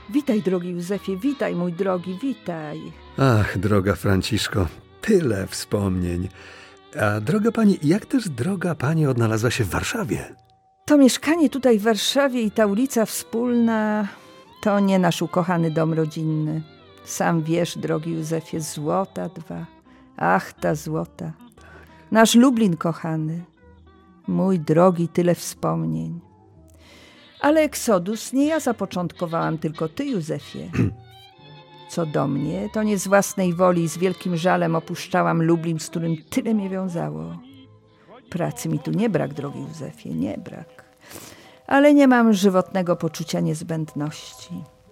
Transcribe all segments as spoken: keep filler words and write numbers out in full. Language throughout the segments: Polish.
Witaj, drogi Józefie, witaj, mój drogi, witaj. Ach, droga Franciszko, tyle wspomnień. A droga pani, jak też droga pani odnalazła się w Warszawie? To mieszkanie tutaj w Warszawie i ta ulica Wspólna to nie nasz ukochany dom rodzinny. Sam wiesz, drogi Józefie, złota dwa. Ach, ta złota. Nasz Lublin kochany. Mój drogi, tyle wspomnień. Ale Exodus nie ja zapoczątkowałam, tylko ty, Józefie. Co do mnie, to nie z własnej woli i z wielkim żalem opuszczałam Lublin, z którym tyle mnie wiązało. Pracy mi tu nie brak, drogi Józefie, nie brak. Ale nie mam żywotnego poczucia niezbędności.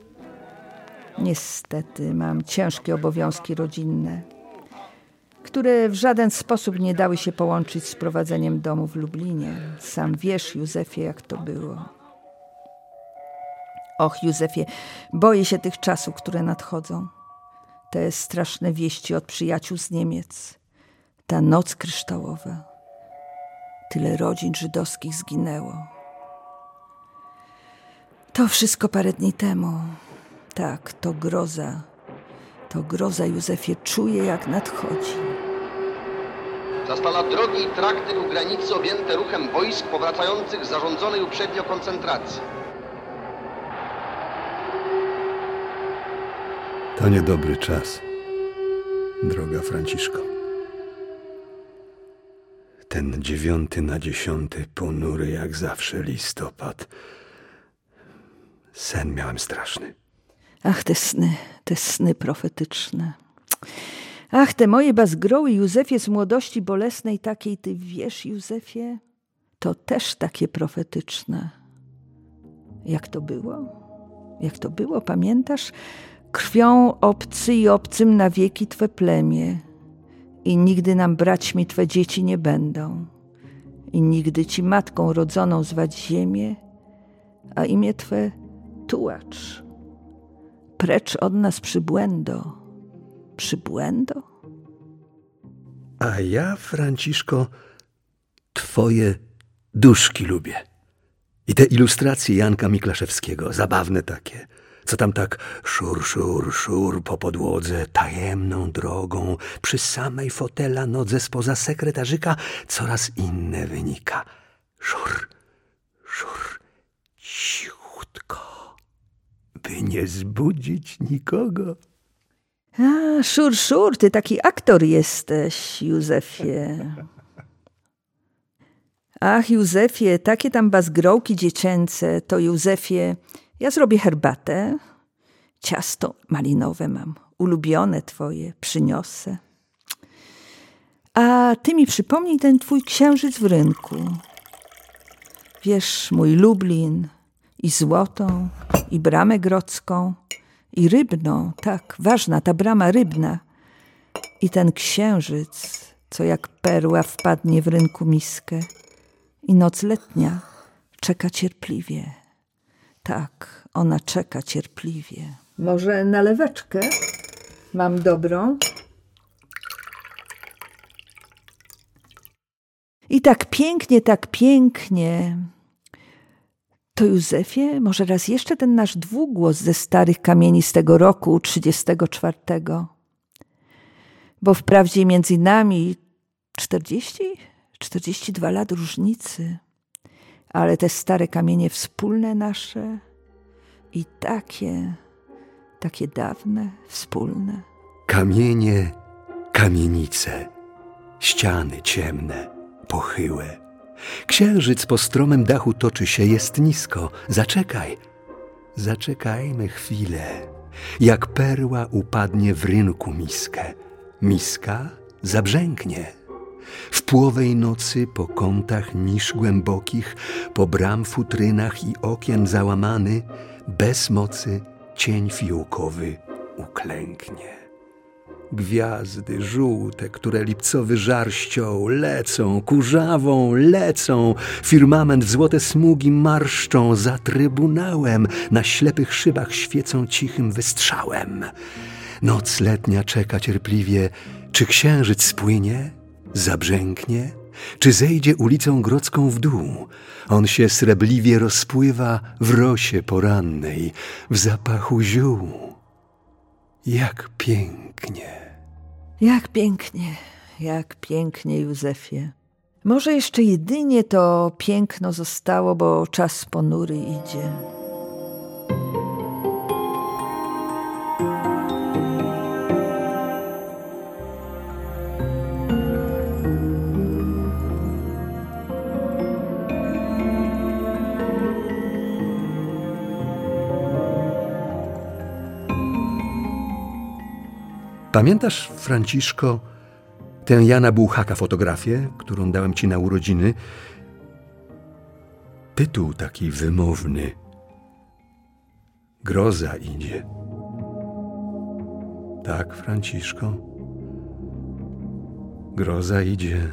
Niestety mam ciężkie obowiązki rodzinne, które w żaden sposób nie dały się połączyć z prowadzeniem domu w Lublinie. Sam wiesz, Józefie, jak to było. Och, Józefie, boję się tych czasów, które nadchodzą. Te straszne wieści od przyjaciół z Niemiec. Ta noc kryształowa. Tyle rodzin żydowskich zginęło. To wszystko parę dni temu. Tak, to groza. To groza, Józefie, czuję, jak nadchodzi. Zastala drogi i trakty u granicy objęte ruchem wojsk powracających z zarządzonej uprzednio koncentracji. To niedobry czas, droga Franciszko. Ten dziewiąty na dziesiąty, ponury jak zawsze listopad. Sen miałem straszny. Ach, te sny, te sny profetyczne. Ach, te moje bazgroły, Józefie, z młodości bolesnej takiej, ty wiesz, Józefie, to też takie profetyczne. Jak to było? Jak to było, pamiętasz? Krwią obcy i obcym na wieki Twe plemię i nigdy nam braćmi Twe dzieci nie będą i nigdy Ci matką rodzoną zwać ziemię, a imię Twe tułacz. Precz od nas przybłędo, przybłędo? A ja, Franciszko, Twoje duszki lubię. I te ilustracje Janka Miklaszewskiego, zabawne takie, co tam tak szur, szur, szur po podłodze, tajemną drogą, przy samej fotela nodze spoza sekretarzyka coraz inne wynika. Szur, szur, cichutko, by nie zbudzić nikogo. A, szur, szur, ty taki aktor jesteś, Józefie. Ach, Józefie, takie tam bazgrołki dziecięce, to Józefie, ja zrobię herbatę, ciasto malinowe mam, ulubione twoje, przyniosę. A ty mi przypomnij ten twój księżyc w rynku. Wiesz, mój Lublin i złotą, i bramę grodzką, i rybną, tak, ważna ta brama rybna. I ten księżyc, co jak perła wpadnie w rynku miskę. I noc letnia czeka cierpliwie. Tak, ona czeka cierpliwie. Może naleweczkę? Mam dobrą. I tak pięknie, tak pięknie. To Józefie, może raz jeszcze ten nasz dwugłos ze starych kamieni z tego roku trzydziestego czwartego. Bo wprawdzie między nami czterdzieści, czterdzieści dwa lat różnicy. Ale te stare kamienie wspólne nasze i takie, takie dawne, wspólne. Kamienie, kamienice, ściany ciemne, pochyłe. Księżyc po stromym dachu toczy się, jest nisko. Zaczekaj, zaczekajmy chwilę. Jak perła upadnie w rynku miskę, miska zabrzęknie. W płowej nocy po kątach nisz głębokich, po bram futrynach i okien załamany, bez mocy cień fijołkowy uklęknie. Gwiazdy żółte, które lipcowy żar ściął, lecą, kurzawą lecą, firmament w złote smugi marszczą, za trybunałem na ślepych szybach świecą cichym wystrzałem. Noc letnia czeka cierpliwie, czy księżyc spłynie? Zabrzęknie, czy zejdzie ulicą Grodzką w dół. On się srebliwie rozpływa w rosie porannej, w zapachu ziół. Jak pięknie. Jak pięknie, jak pięknie, Józefie. Może jeszcze jedynie to piękno zostało, bo czas ponury idzie. Pamiętasz, Franciszko, tę Jana Bułhaka fotografię, którą dałem ci na urodziny? Tytuł taki wymowny. Groza idzie. Tak, Franciszko. Groza idzie.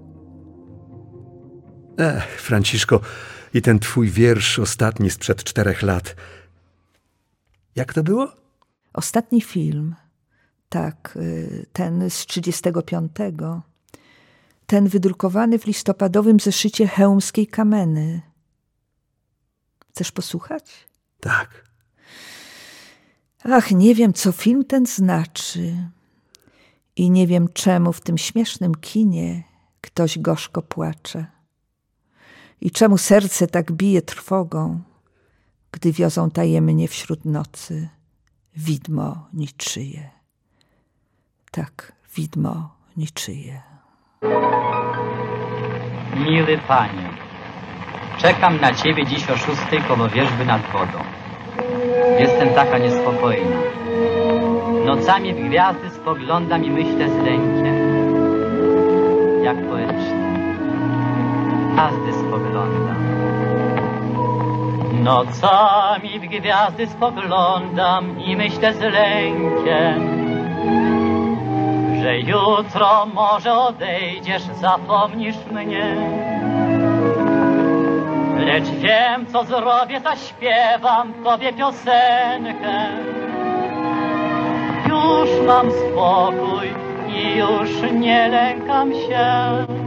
Ech, Franciszko, i ten twój wiersz ostatni sprzed czterech lat. Jak to było? Ostatni film. Tak, ten z trzydziestego piątego. Ten wydrukowany w listopadowym zeszycie chełmskiej Kameny. Chcesz posłuchać? Tak. Ach, nie wiem, co film ten znaczy. I nie wiem, czemu w tym śmiesznym kinie ktoś gorzko płacze. I czemu serce tak bije trwogą, gdy wiozą tajemnie wśród nocy widmo niczyje. Tak, widmo niczyje. Miły Panie, czekam na Ciebie dziś o szóstej koło wierzby nad wodą. Jestem taka niespokojna. Nocami w gwiazdy spoglądam i myślę z lękiem, jak poetycznie. Gwiazdy spoglądam. Nocami w gwiazdy spoglądam i myślę z lękiem, że jutro może odejdziesz, zapomnisz mnie. Lecz wiem, co zrobię, zaśpiewam Tobie piosenkę. Już mam spokój i już nie lękam się.